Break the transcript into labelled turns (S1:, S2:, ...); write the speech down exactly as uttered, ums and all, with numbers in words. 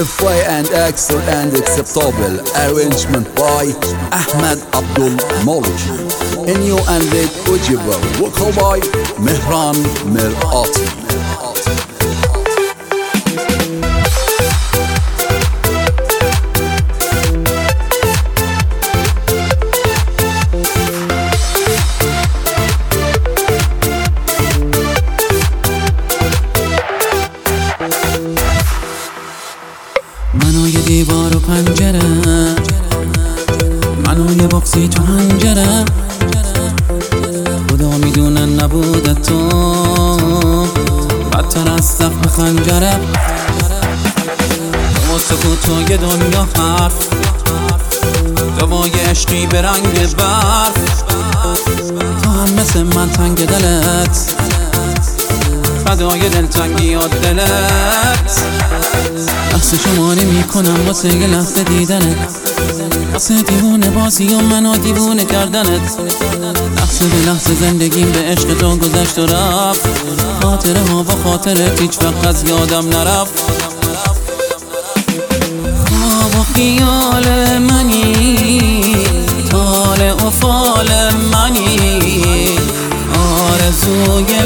S1: Fly and excellent and acceptable arrangement by Ahmed Abdul Maliki. New and late Ujibur, vocal by Mehran Mirati.
S2: منو یه دیوار و پنجره، منو یه باکسی تو هنجره، خدا میدونه نبوده تو بدتر از زخم خنجره. تو سکوت و یه دنیا حرف، دوای عشقی به رنگ برف. تو هم مثل من تنگ دلت، فدای دلتنگی و دلت. لحظه شماری میکنم واسه یه لحظه دیدنت، واسه دیوونه بازی و منو دیوونه کردنت. لحظه به لحظه زندگیم به عشق تو گذشت و رفت، خاطره ها و خاطرت هیچ وقت از یادم نرفت. خواب و خیال منی، طالع و فال منی، آرزوی